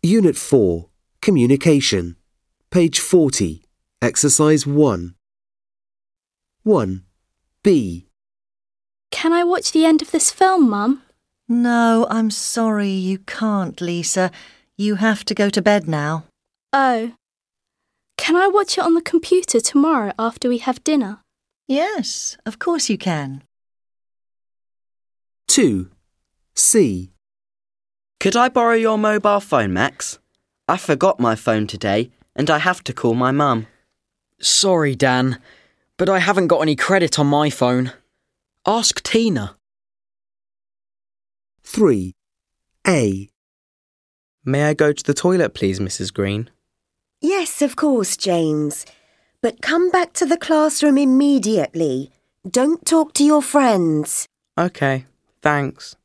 Unit 4, Communication. Page 40, Exercise 1. 1. B. Can I watch the end of this film, Mum? No, I'm sorry, you can't, Lisa. You have to go to bed now. Oh. Can I watch it on the computer tomorrow after we have dinner? Yes, of course you can. 2. C. Could I borrow your mobile phone, Max? I forgot my phone today and I have to call my mum. Sorry, Dan, but I haven't got any credit on my phone. Ask Tina. 3. A. May I go to the toilet, please, Mrs. Green? Yes, of course, James. But come back to the classroom immediately. Don't talk to your friends. OK, thanks.